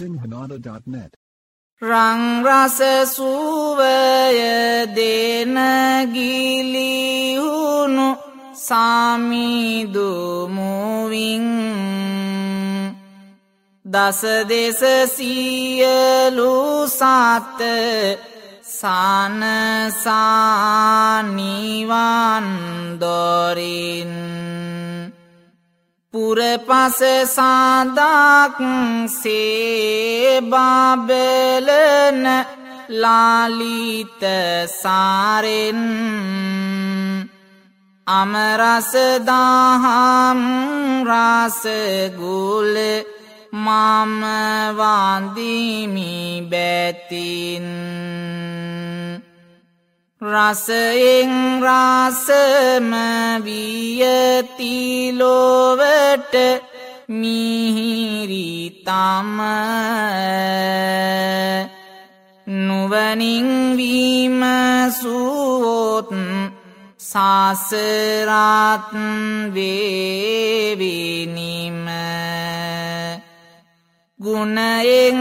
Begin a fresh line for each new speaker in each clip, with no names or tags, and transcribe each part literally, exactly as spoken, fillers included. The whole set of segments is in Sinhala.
sinhanada dot net
රං රස සුවය දෙන ගිලිහුණු සාමිදු මුවින් දස දෙස සියලු සත සානසානිවන් දොරින් පුරපස සාදක් සේ බබලන ලාලිත සාරෙන් අමරස දහම් රස ගුල මම වන්දිමි බැතින් රසයෙන් රසම වියති ලොවට මිහිරි තම නුවණින් විමසුවොත් සාසරත් වේවිනිම ගුණයෙන්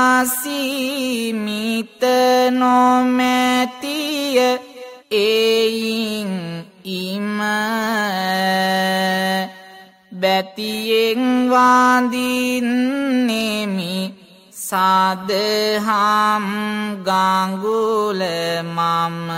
අසීමිත නොමැතිය එයින් ඉම බැතියෙන් වඳින්නෙමි සාදහම් ගංගුල මම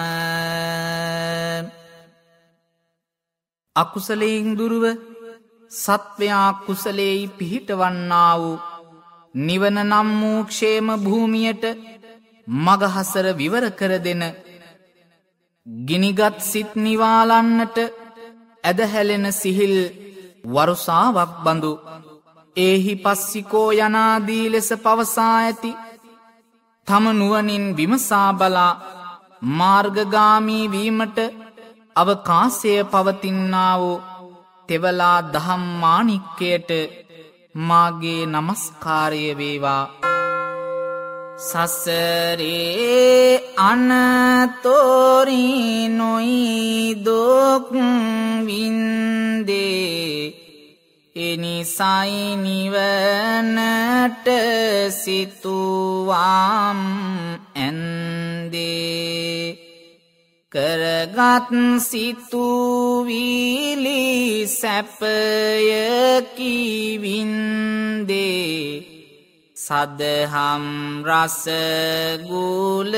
අකුසලයෙන් දුරුව සත්වයා කුසලෙහි පිහිටවන්නා වූ නිවන නම් වූ ක්ෂේම භූමියට මගහසර විවර කර දෙන ගිනිගත් සිත් නිවාලන්නට ඇදහැලෙන සිහිල් වරුසාවක් බඳු ඒහි පස්සිකෝ යනාදී ලෙස පවසා ඇති තම නුවණින් විමසා බලා මාර්ගගාමී වීමට අවකාශය පවතිනා වූ තෙවලා දහම් මාණික්කයට මාගේ නමස්කාරය වේවා. සසරේ අනතොරි නොයි දුක් වින්දේ එනිසයි නිවනට සිතුවාම් ඇන්දේ කරගත් සිතුවිලි සැපයකි වින්දේ සදහම් රස ගුල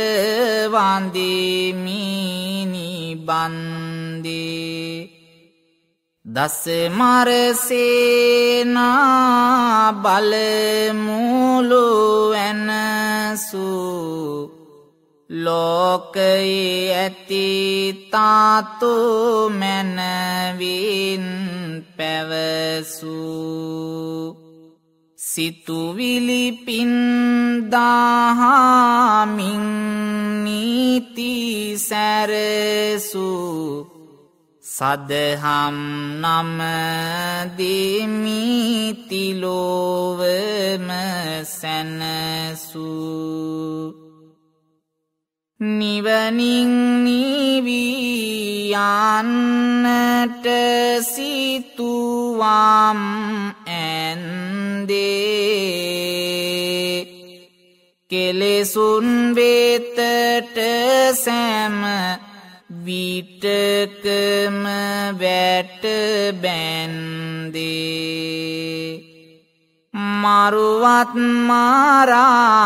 වන්දිමිනි බන්දේ දස මරසේනා බලමුලු ඇනසූ ලෝකයේ ඇති තාතු මැනවින් පැවසූ සිතුවිලි පින්දාහමින් නීති සැරසූ සදහම් නම දෙමිතිලෝවම සැනසූ නිවනින් නිවියන්නට සිතුවම් ඇන්දේ කෙලෙසුන් වෙතට සෑම විටකම වැට බැන්දේ මරුවත් මාරා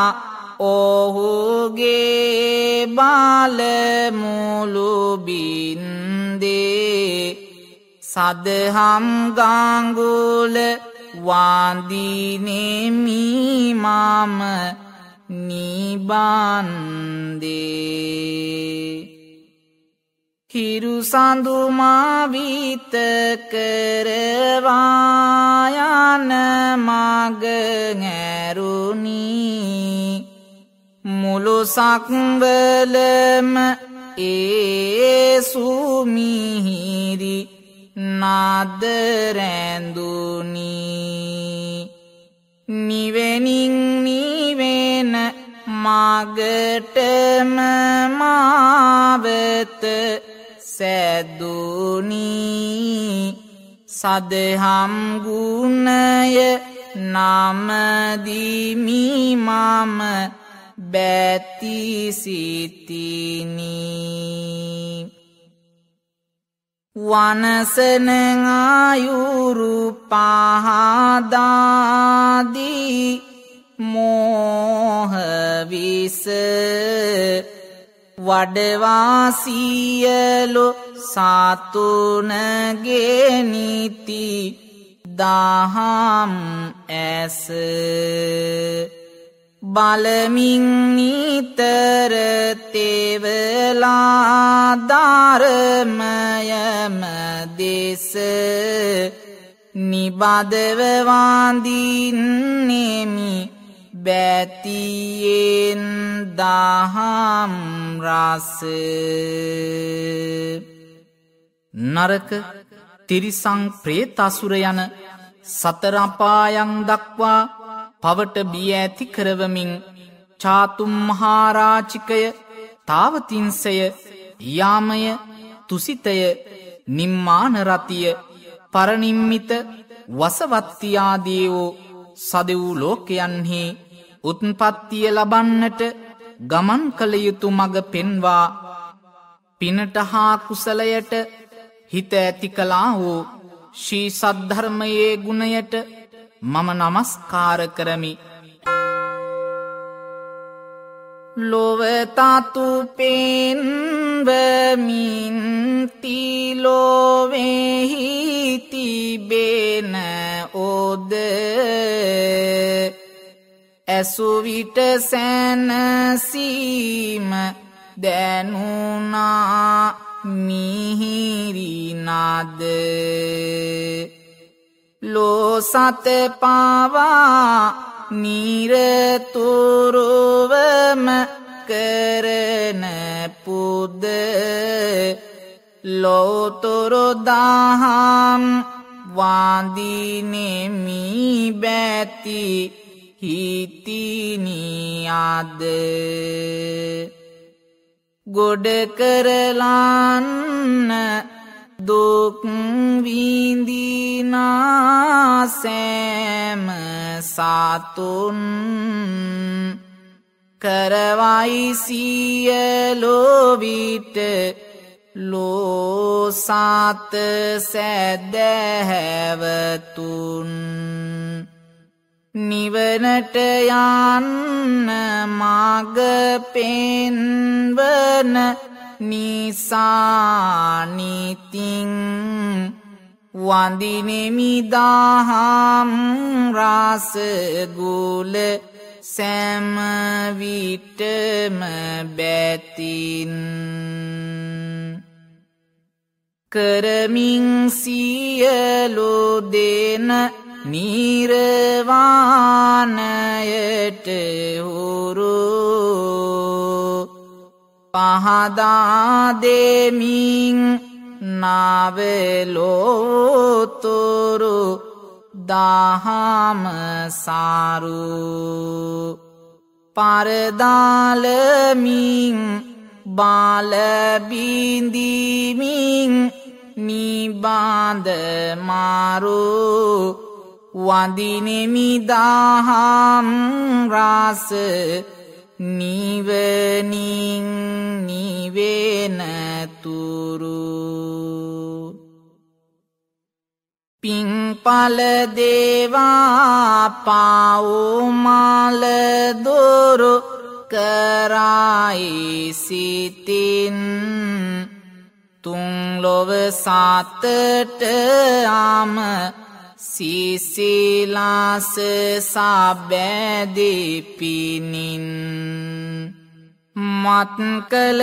ඔහුගේ බලමුලු බින්දේ සදහම් ගංගුල වන්දිනෙමි මම නිබන්දේ හිරු සඳු මාවිත කරවා යන මග ඇරුණි මුළු සක්වලම ඒ සුමිහිරි නාද රැඳුනි නිවෙනින් නිවෙන මගටම මාවත සැදුනි සදහම් ගුණය නාමදිමි මම බැති සිතිනි වනසන ආයුරු පහදාදී මෝහ විස වඩවා සියලු සතුනගේ නීති දහම් ඇස බලමින් නිතර තෙවලා ධර්මයම දෙස නිබදව වඳින්නෙමි බැතියෙන් දහම් රස නරක තිරිසං ප්‍රේත අසුර යන සතර අපායන් දක්වා පවට බිය ඇති කරවමින් චාතුම් මහාරාචිකය තාවතින්සය යාමය තුසිතය නිම්මාන රතිය පරනිම්මිත වසවත්තියාදීවෝ සදවූ ලෝකයන්හි උත්පත්තිය ලබන්නට ගමන් කළ යුතු මඟ පෙන්වා පිනට හා කුසලයට හිත ඇති කළා වූ ශ්‍රී සද්ධර්මයේ ගුණයට මම නමස්කාර කරමි ලොවතතු පෙන්වමින් තිලොවෙහි තිබෙන ඔද ඇසුවිට සැනසීම දැනුනා මිහිරිනද ලෝසත පවා නිරතුරුවම කරන පුද ලෝතුරු දහම් වඳිනෙමි බැති හිතිනියද ගොඩ කරලන්න දුක් විඳිනා සෑම සතුන් කරවයි සියලු විට ලෝසත සැදැහැවතුන් නිවනට යන්න මග පෙන්වන නිසානිතින් වඳිනෙමි දහම් රස ගුල සෑම විටම බැතින් කරමින් සියලු දෙන නිර්වාණයට හුරු පහදා දෙමින් නාවලෝතුරු දහම සාරු පරදාලමින් බාලබින්දිමින් නිබාඳ මාරු වඳිනෙමි දහම් රස නිවනින් නිවෙනතුරු පිංපල දේවා පාවුමල දොරු කරයි සිතින් තුන්ලොව සතට ආම සිසිලාස සබැදිපිනින් මත් කළ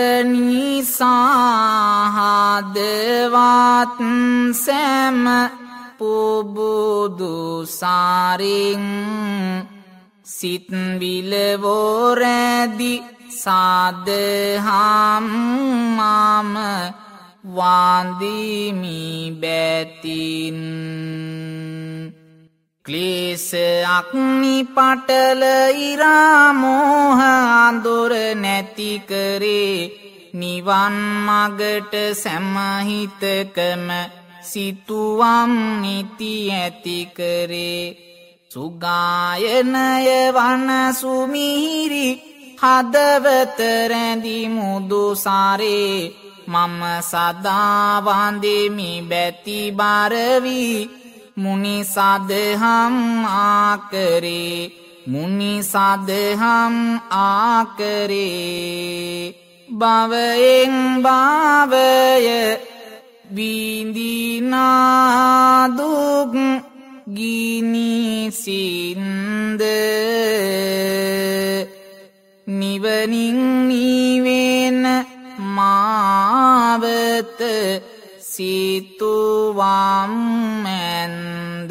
නිසාහදවත් සැම පුබුදු සාරින් සිත් විලවෝරැදි සාදහම් මම වන්දිමි බැතින් ක්ලේශ අග්නි පටල ඉරාමෝහ අඳුර නැති කරේ නිවන් මගට සැමහිතකම සිතුවම් නිති ඇති කරේ සුගායනය වන සුමිහිරි හදවත රැඳි මුදු සාරේ මම සදා වන්දෙමි බැති බරවි මුනි සදහම් ආකරේ මුනි සදහම් ආකරේ භවයෙන් භවය විඳිනා දුක් ගිනි සින්ද නිවනින් නිවෙන මාවත සිතුවම් මැන්ද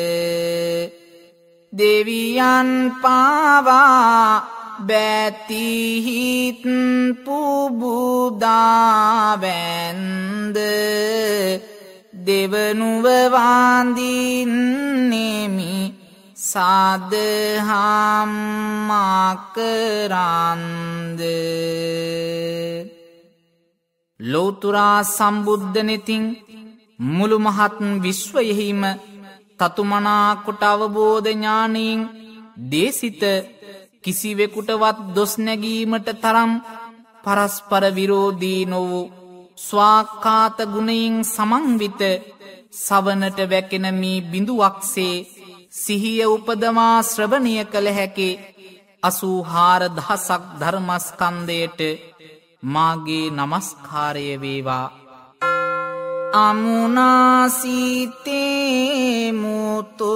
දෙවියන් පාවා බැතිහිත් පුබුදාවැන්ද දෙවනුව වන්දින්නෙමි සදහම් මකරන්ද ලෝතුරා සම්බුද්ධනෙතින් මුළු මහත් විශ්වයෙහිම තතුමනා කොට අවබෝධ ඥානයෙන් දේසිත කිසිවෙකුටවත් දොස් නැගීමට තරම් පරස්පර විරෝධී නොවූ ස්වාක්ඛාත ගුණයෙන් සමන්විත සවනට වැකෙන මේ බිඳුවක්සේ සිහිය උපදමා ශ්‍රවණය කළ හැකි අසූහාර දහසක් ධර්මස්කන්ධයට මාගේ නමස්කාරය වේවා. අමුනාසිතේ මුතු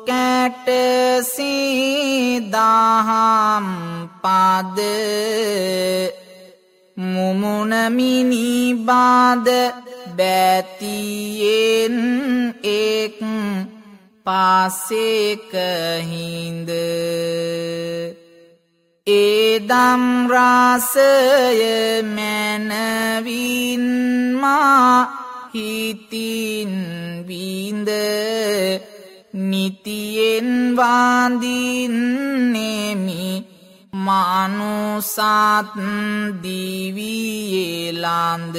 කැටසේ දහම් පද මුමුණමිනි බාද බැතියෙන් එක් පාසේක හිඳ ඒදම් රාසය මැනවින් මා හිතින් විඳ නිතියෙන් වන්දින්නෙමි මානුසත් දිවියෙලන්ද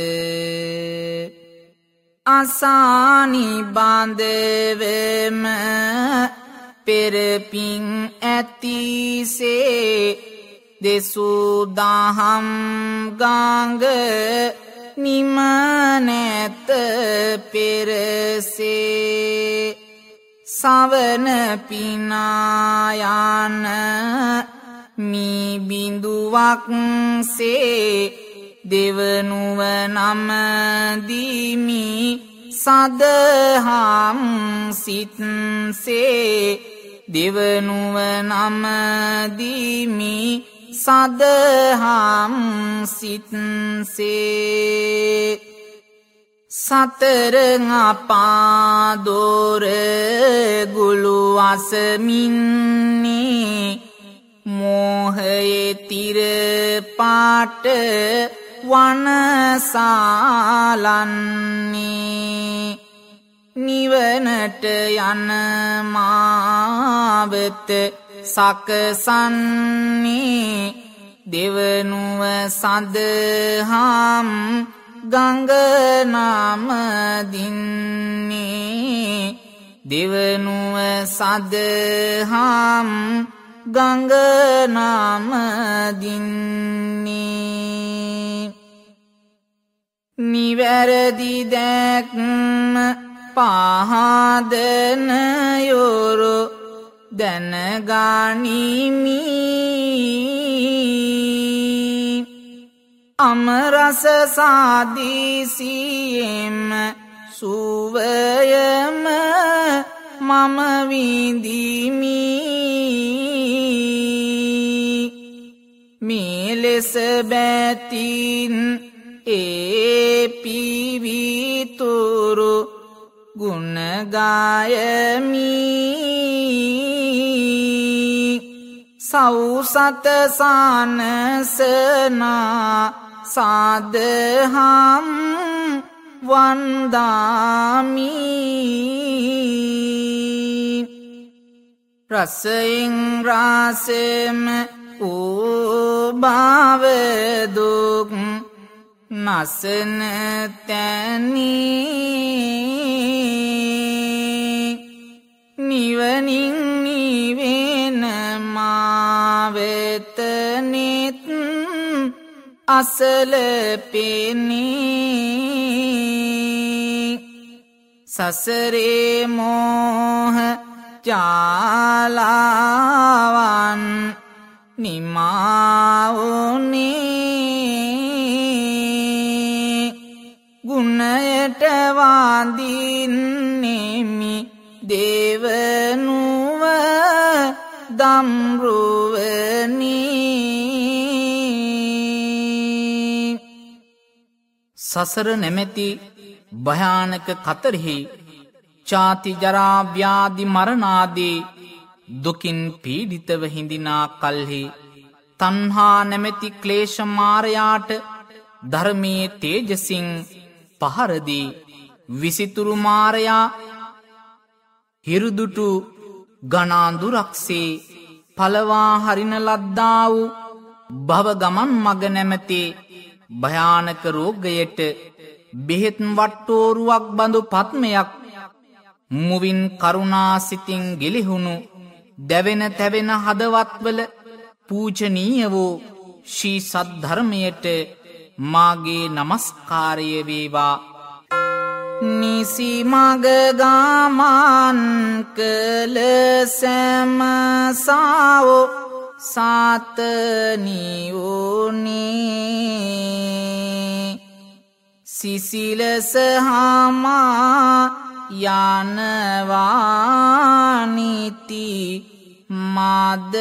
අසානි බන්ධවම පෙරපින් ඇතිසේ දෙසුදහම් ගංග නිමනැත පෙරසේ සවන පිනායන මී බිඳුවක්සේ දෙවනුව නමදිමි සදහම් සිත්සේ දෙවනුව නමදිමි සදහම් සිත්සේ සතර අපාදොර ගුළු අසමින්නේ මෝහයේ තිර පාට වනසාලන්නේ නිවනට යන මාවත සකසන්නේ දෙවනුව සදහම් ගංග නමදින්නේ දෙවනුව සදහම් ගංග නමදින්නේ නිවැරදි දැක්ම පහදන යොරු දැනගනිමි අමරස සාදිසියෙම සුවයම මම විඳිමි මේ ලෙස බැතින් ඒ පිවිතුරු ගුණ ගායමි සෞසත සානසනා සාදහම් වන්දාමි රසයෙන් රාසෙම උභව දුක් නසන තැනී නිවනින් වෙතනිත් අසල පෙනී සසරේ මෝහ ජාලාවන් නිමාවුනි ගුණයට වඳින්නෙමි දේවනුව දම්රුවනි සසර නැමැති භයානක කතරෙහි ජාති ජරා ව්‍යාධි මරණාදී දුකින් පීඩිතව හිඳිනා කල්හි තණ්හා නැමැති ක්ලේශ මාරයාට ධර්මයේ තේජසින් පහර දී විසිතුරු මාරයා හිරුදුටු ගණාඳුරක්සේ පළවා හරින ලද්දා වූ භව ගමන් මග නැමැති භයානක රෝගයට බෙහෙත් වට්ටෝරුවක් බඳු පත්මයක් මුවින් කරුණාසිතින් ගිලිහුණු දැවෙන තැවෙන හදවත්වල පූජනීය වූ ශ්‍රී සද්ධර්මයට මාගේ නමස්කාරය වේවා. නිසි මග ගමන් කළ සෑම සාවෝ සාතනියුනේ සිසිලස හමා යනවානිති මද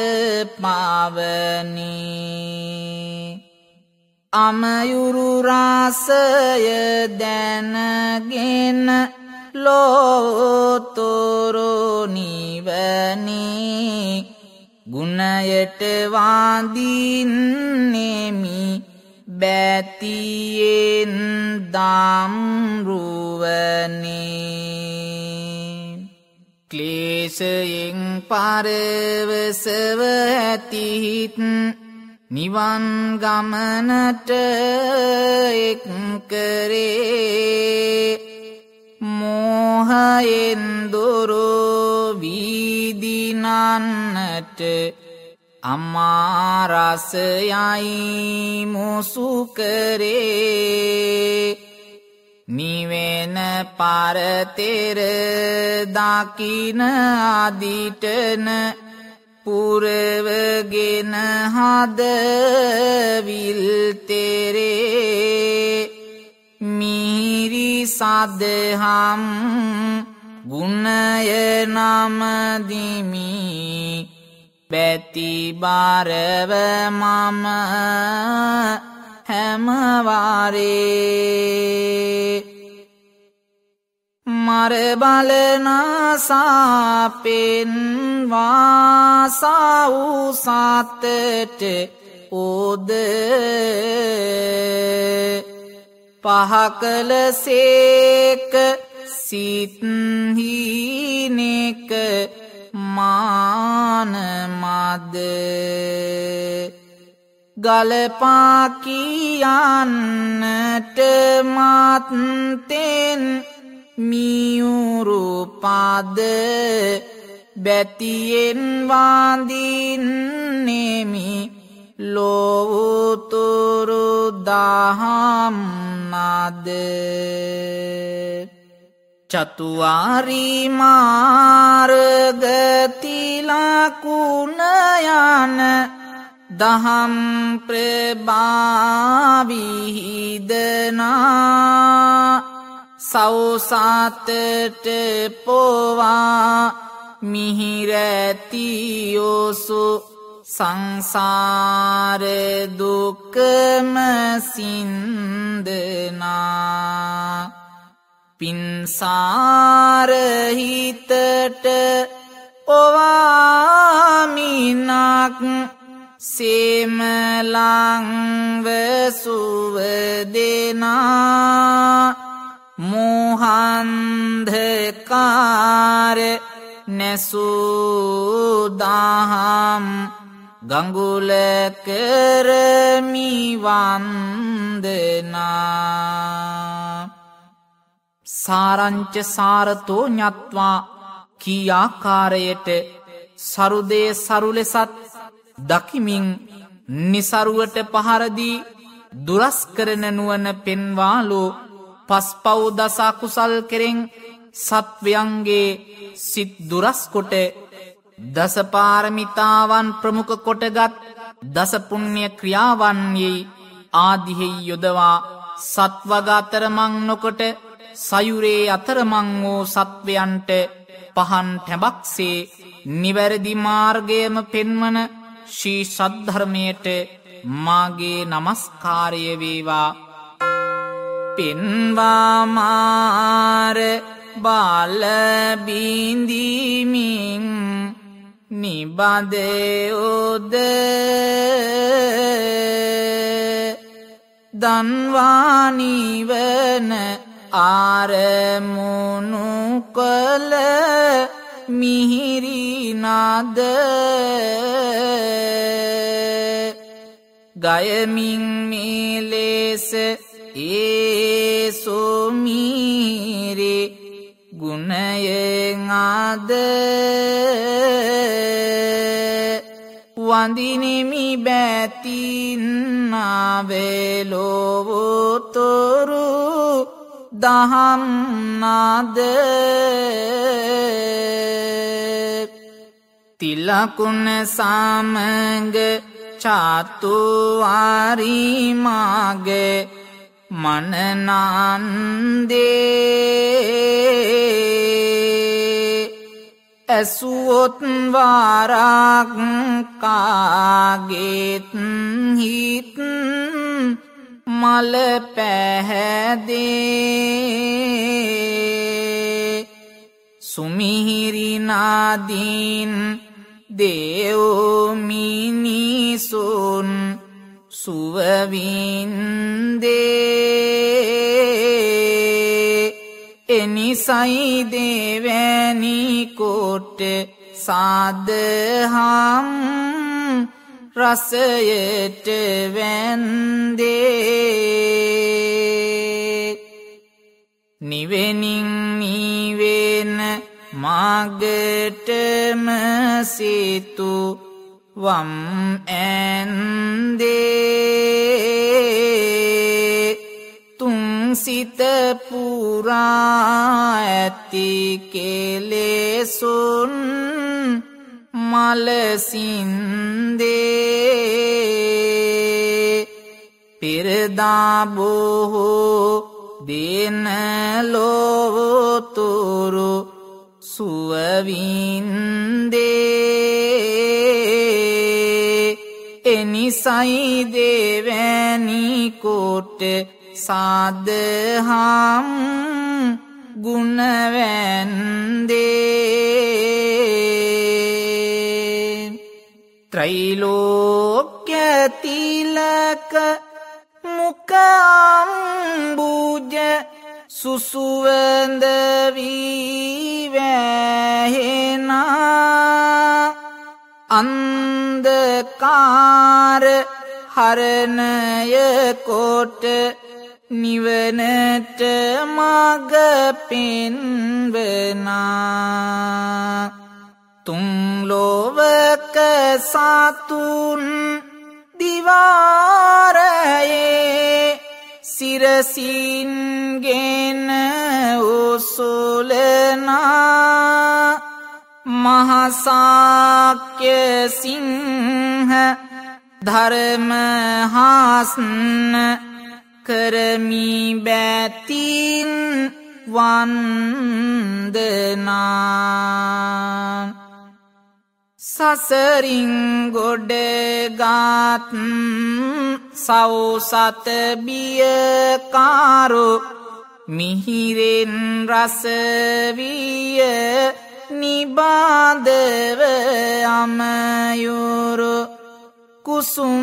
පවනී අමයුරු රාසය දැනගෙන ලෝතොරො නිවනී ගුණයට වඳින්නෙමි බැතියෙන් දම්රුවනේ ක්ලේශයෙන් පරවසව ඇතිහිත් නිවන් ගමනට එක් කරේ මෝහයෙන් දොරෝ වීදිනන්නට අමාරසයයි මුසු කරේ නිවෙන පරතෙර දකින අදිටන පුරවගෙන හදවිල් තෙරේ මිහිරි සදහම් ගුණය නමදිමි බැති බාරව මම හැමවාරේ මර බලනාසාපෙන් වාසවුසාතට ඕද පහකල සේක සිත්හිනෙක මානමද ගලපා කියන්නට මත්තෙන් මියුරු පද බැතියෙන් වඳින්නෙමි ලෝතුරු දහම් නද චතුවාරි මාර්ගතිලකුණ යන දහම් ප්‍රභාවිහිදනා සෞසාතට පොවා මිහිරැතියෝසු සංසාර දුක්කම සින්දනා පින්සාරහිතට ඔවාමිනක් සේමලංව සුවදෙනා මොහන්ධකාර නැසූදහම් ගංගුල කරමි වන්දනා සාරංච සාරතෝ ඤත්වා කී ආකාරයට සරුදේ සරු ලෙසත් දකිමින් නිසරුවට පහරදී දුරස් කරන නුවණ පෙන්වාලෝ පස්පව් දස අකුසල් කෙරෙන් සත්වයන්ගේ සිත් දුරස් කොට දස පාරමිතාවන් ප්‍රමුඛ කොටගත් දස පුණ්‍ය ක්‍රියාවන්හි ආදිහි යොදවා සත්වග අතරමං නොකොට සයුරේ අතරමං වූ සත්වයන්ට පහන් ටැඹක්සේ නිවැරදි මාර්ගයම පෙන්වන ශ්‍රී සද්ධර්මයට මාගේ නමස්කාරය වේවා. පෙන්වා මාර බාල බිඳීමින් නිබදයොද දන්වා නිවන ආරමුණු කළ මිහිරිනද ගයමින් මෙලෙස ඒ සොමිහිරි ගුණයෙන් අද වඳිනිමි බැතින්නාවෙලොවොතොරු දහම් නද තිලකුණ සමග චාතුවාරිමාගේ මනනන්දේ ඇසුවොත් වාරක් කාගෙත් හිත් මල පැහැදේ සුමිහිරිනාදීන් දේවමිනිසුන් සුවවින්දේ එනිසයි දෙවැනි කොට සාදහම් රසයට වැන්දේ නිවෙනින් නිවෙන මාගටම සිතු වම් ඇන්දේ තුන්සිත පුරා ඇති කෙලෙසුන් මලසින්දේ පෙරදා බොහෝ දෙන ලොවතුරු සුවවින්දේ එනිසයි දෙවැනි කොට සාදහම් ගුණවැන්දේ ත්‍රිලෝක්‍ය තිලක මුකාම්බුජ සුසුවඳ වී වැහෙනා අන්ධකාර හරණය කොට නිවනට මඟ පෙන්වනා තුන් ලෝවක සතුන් දිවාරයේ සිරසින්ගෙන උසුලනා මහසාක්‍ය සිංහ ධර්මහාස්න කරමි බැතින් වන්දනා සසරින් ගොඩගත් සෞසත බියකාරු මිහිරෙන් රසවිය නිබාදව අමයුරු කුසුම්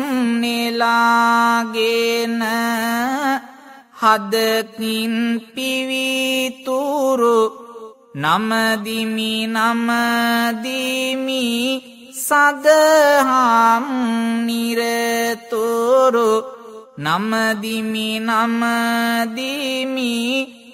නෙලාගෙන හදකින් පිවිතුරු නමදිමි නමදිමි සදහම් නිරතුරු නමදිමි නමදිමි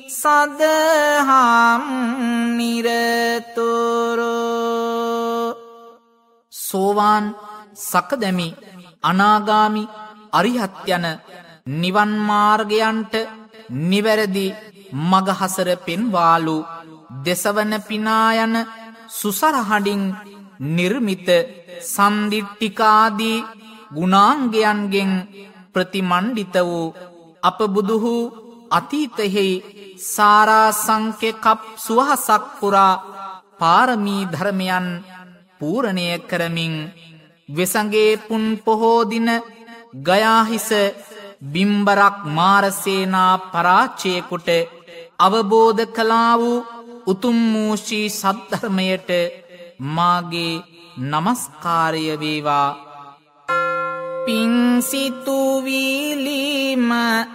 සදහම් නිරතුරු සෝවාන් සකදැමි අනාගාමි අරිහත් යන නිවන් මාර්ගයන්ට නිවැරදි මගහසර පෙන්වාලු දෙසවන පිනායන සුසරහඩින් නිර්මිත සන්දිට්ඨිකාදී ගුණාංගයන්ගෙන් ප්‍රතිමණ්ඩිත වූ අප බුදුහු අතීතයෙහි සාරාසංඛ්‍ය කප් සුවහසක් පුරා පාරමී ධර්මයන් පූර්ණය කරමින් වෙසඟේ පුන් පොහෝ දින ගයාහිස බිම්බරක් මාරසේනා පරාජය කොට අවබෝධ කළා වූ උතුම් වූ ශ්‍රී සද්ධර්මයට මාගේ නමස්කාරය වේවා. පිංසිතු විලිම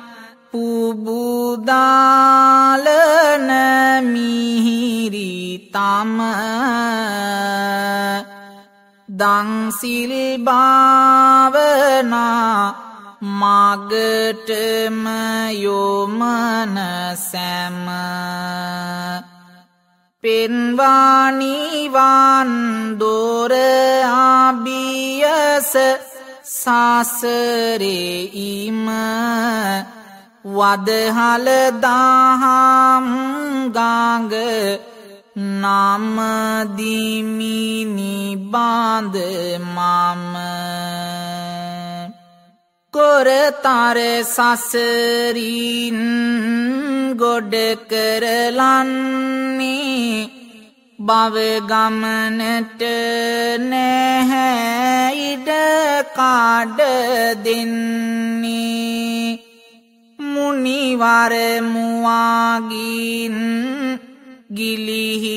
පුබුදාලන මිහිරි තම දංසිල් භාවනා මගටම යොමන සැම පෙන්වානිවන් දොර ආබියස සසරේයිම වදහල දහම් ගාඟ නමදිමිනි බාඳ මම කොරතර සසරින් ගොඩ කරලන්නේ බව ගමනට නැහැ ඉඩ කාඩ දෙන්නේ මුනිවර මුවාගින් ගිලිහි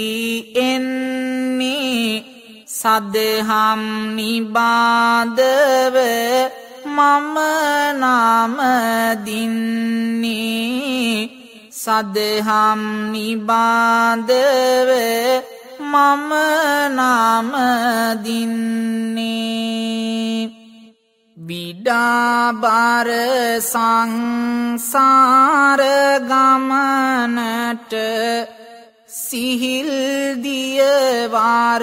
එන්නේ සදහම් නිබාදව මම නාම දින්නේ සදහම් නිබාදව මම නාම දින්නේ විඩාබර සංසාර ගමනට සිහිල් දියවාර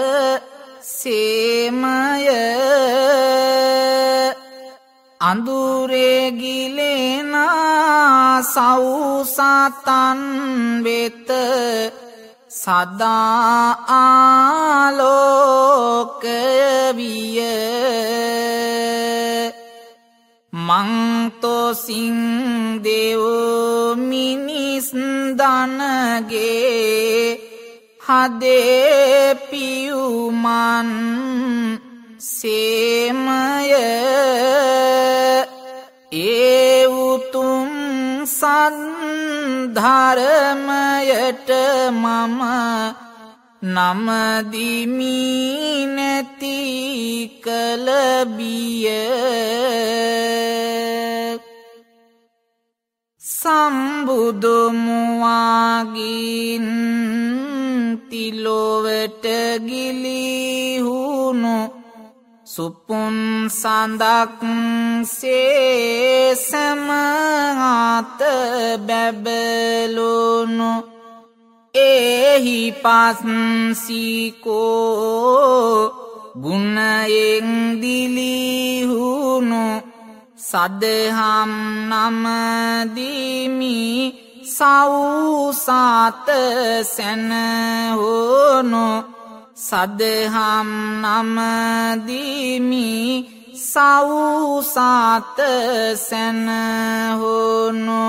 සේමය අඳුරේ ගිලෙනා සවුසතන් වෙත සදා ආලෝකය විය මංතොසින් දෙව් මිනිස් දනගේ හදේ පියුමන් සේමය ඒ උතුම් සද්ධර්මයට මම නමදිමි නැති කල බිය සම්බුදු මුවාගින් තිලොවට ගිලිහුණු සුපුන් සඳක් සේසමහත බැබලුණු එහි පස්සිකෝ ගුණයෙන් දිලිහුණු සදහම් නමදිමි සවුසත සැනහුණු සදහම් නමදිමි සවුසත සැනහුණු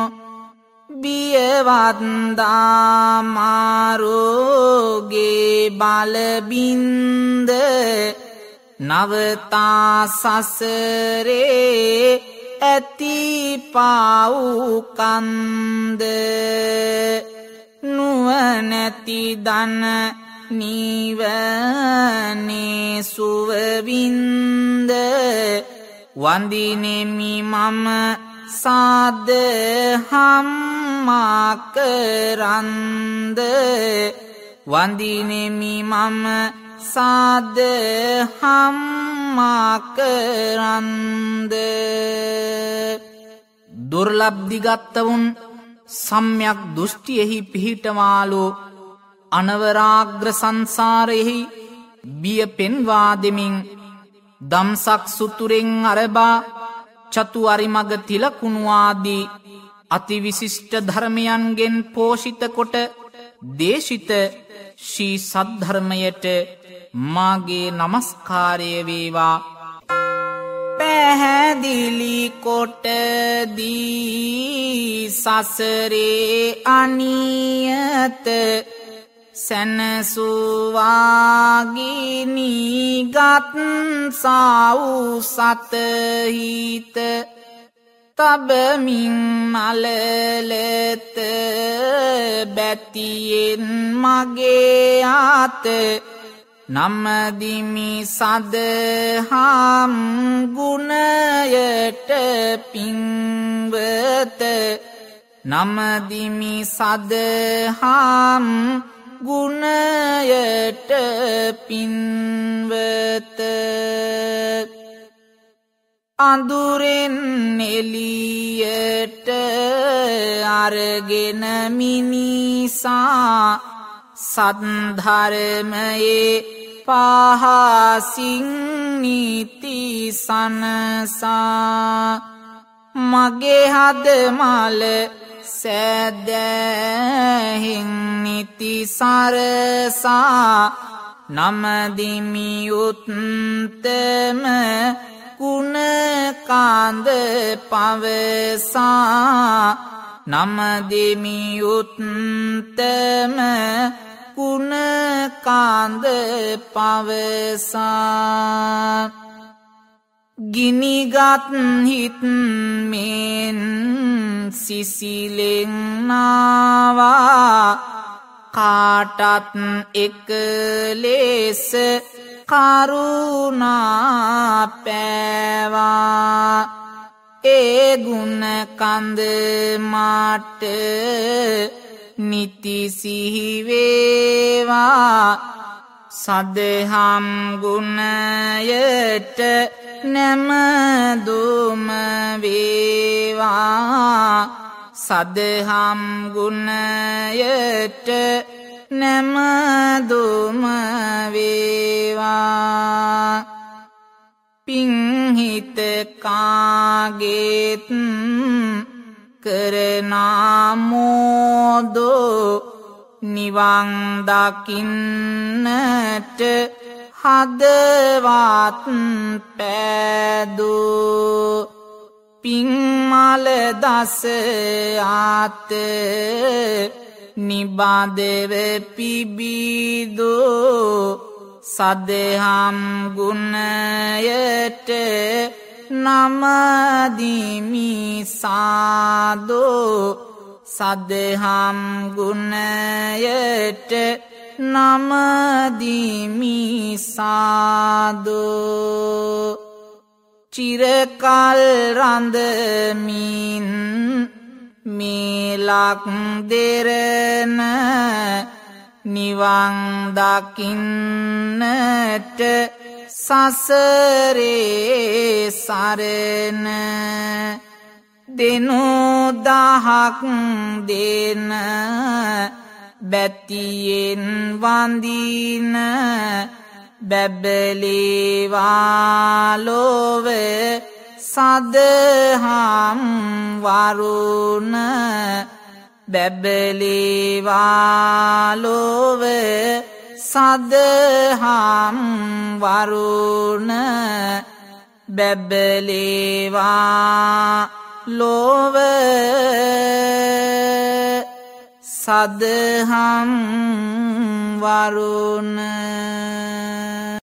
බියවත්දා මාරෝගේ බලබින්ද නවතා සසරේ ඇති පාවුකන්ද නුවණැති දන නිවනේ සුවවින්ද වන්දිනෙමි මම සාදහම් මාකරන්ද වන්දිනෙමි මම සාදහම් මාකරන්ද දුර්ලබ්ධිගත්තවුන් සම්‍යක් දෘෂ්ටියෙහි පිහිටවාලෝ අනවරාග්‍ර සංසාරයෙහි බිය පෙන්වා දෙමින් දම්සක් සුතුරෙන් අරබා චතු අරිමග තිලකුණුවාදී අතිවිශිෂ්ට ධර්මයන්ගෙන් පෝෂිත කොට දේශිත ශ්‍රී සද්ධර්මයට මාගේ නමස්කාරය වේවා. පැහැදිලි කොට දී සසරේ අනියත සැනසුවාගිනීගත් සව් සතහිත තබමින් මලලත බැතියෙන් මගේ ආත නමදිමි සදහම් ගුණයට පින්වත නමදිමි සදහම් ගුණයට පින්වත අඳුරෙන් එළියට අරගෙන මිනිසා සද්ධර්මයේ පහසින් නීති සනසා මගේ හද මල සැදැහින් නිති සරසා නමදිමි උත්තම ගුණකාන්ද පවසා නමදිමි උත්තම ගුණකාන්ද පවසා ගිනිගත් හිත් මෙන් සිසිලෙන් නාවා කාටත් එක ලෙස කරුණා පෑවා ඒ ගුණ කන්ද මාට නිති සිහි වේවා සදහම් ගුණයට නැමදුම වේවා සදහම් ගුණයට නැමදුම වේවා පිංහිත කාගෙත් කරනාමෝදෝ නිවන් දකින්නට හදවත් පෑදෝ පිංමල දස ආත නිබාදව පිබිදෝ සදහම් ගුණයට නමදිමි සාදෝ සදහම් ගුණයට නමදිමි සාදෝ චිරකල් රඳමින් මේලක් දෙරන නිවන් දකින්නට සසරේ සරණ දෙනු දහක් දෙන බැතියෙන් වඳින බැබලේවාලොව සදහම් වරුණ බැබලේවාලොව සදහම් වරුණ බැබලේවා ලොව සදහම් වරුණ